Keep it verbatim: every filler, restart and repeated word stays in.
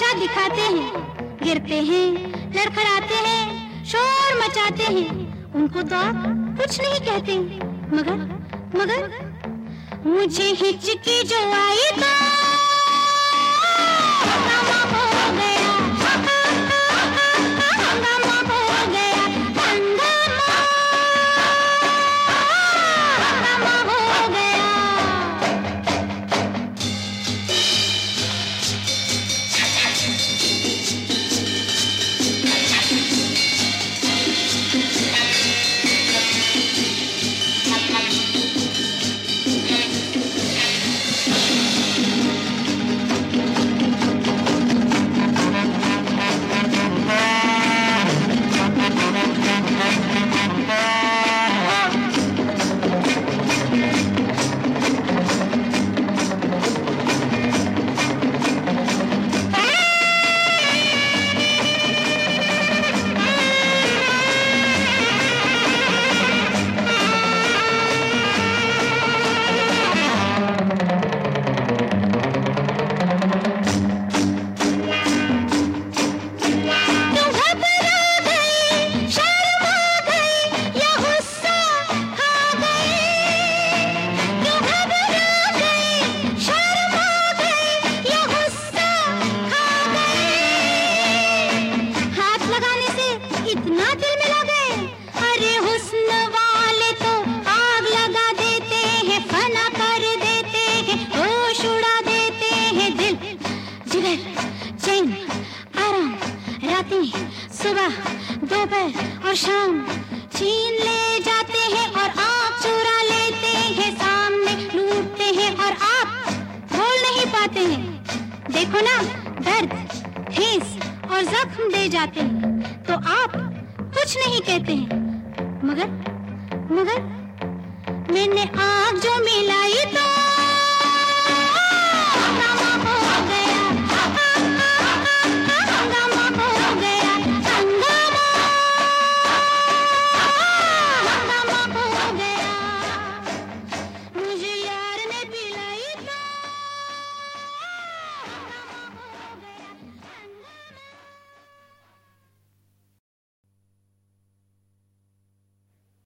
तमाशा दिखाते हैं, गिरते हैं, लड़खड़ाते हैं, शोर मचाते हैं, उनको तो आप कुछ नहीं कहते, मगर मगर मुझे हिचकी जो आई तो हंगामा हो गया, हंगामा हो गया, हंगामा हंगामा हो गया। सुबह दोपहर और शाम छीन ले जाते हैं और आप चुरा लेते हैं, सामने लूटते हैं और आप बोल नहीं पाते हैं। देखो ना, दर्द, ठेस और जख्म दे जाते हैं तो आप कुछ नहीं कहते हैं, मगर मगर मैंने आग जो मिलाई तो